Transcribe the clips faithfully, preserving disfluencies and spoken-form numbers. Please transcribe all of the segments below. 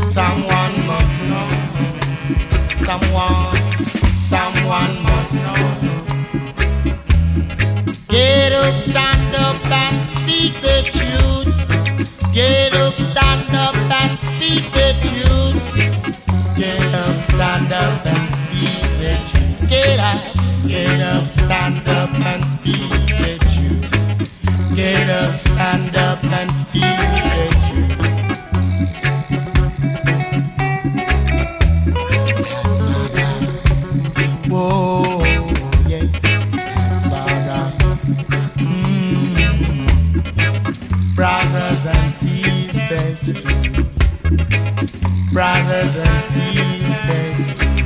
Someone must know. Someone, someone must know. Get up, stand up and speak the truth. Get up, stand up and speak the truth. Get up, stand up and speak the truth. Get up, get up, stand up and speak the truth. Get up, stand up and speak the truth. Whoa, yes, yes, Father. Mm. Brothers and sisters, brothers and sisters.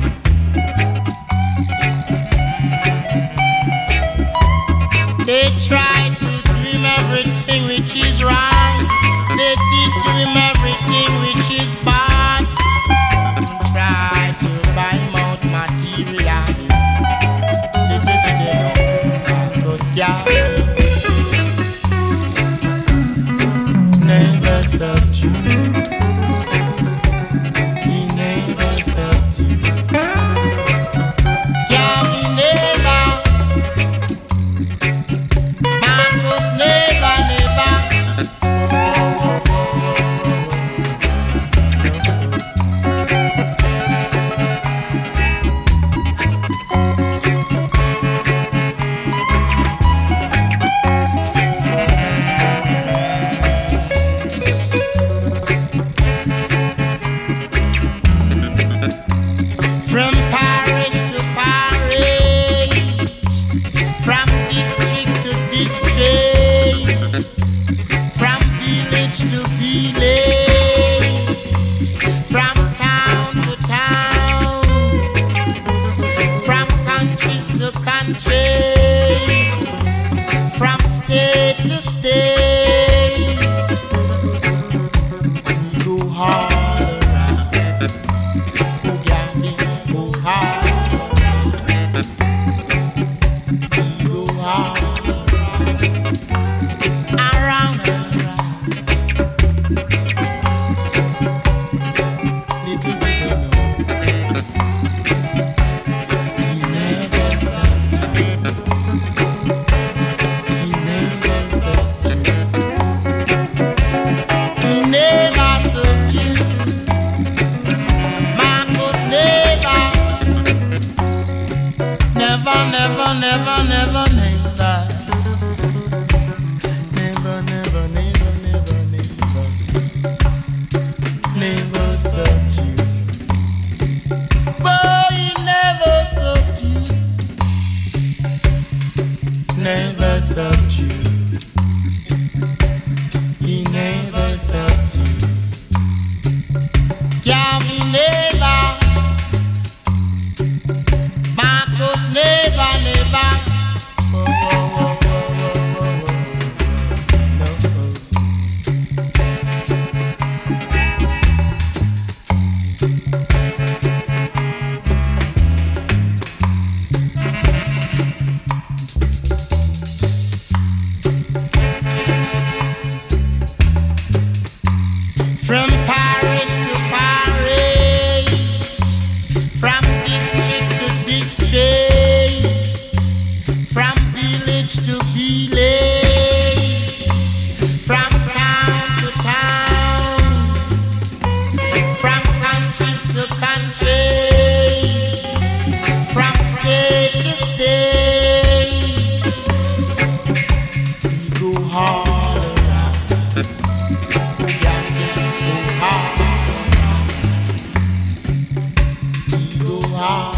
They tried to do him everything which is right. They did to him everything which is bad. Tried to buy him out materially. Little did they know, those scabs never subdue. He never subdue. Gabby never. Marcus never, never. From parish to parish, from district to district, from village to village, from town to town, from countries to country, from state to state, we go all around. Go hard, go hard, around and around. Little did they know, he never subdue. He never subdue. He never subdue. Marcus never. Never, never, never, never, never. Never, never, never, never, never. Never subdue. Boy, he never subdue. Never subdue. He never subdue. Gabby never. Marcus never, never. Oh, oh, oh, oh, oh, oh, oh. No, oh. From parish to parish, from district to district, from village to village, from town to town, from countries to country, from state to state, we go all around. Go hard.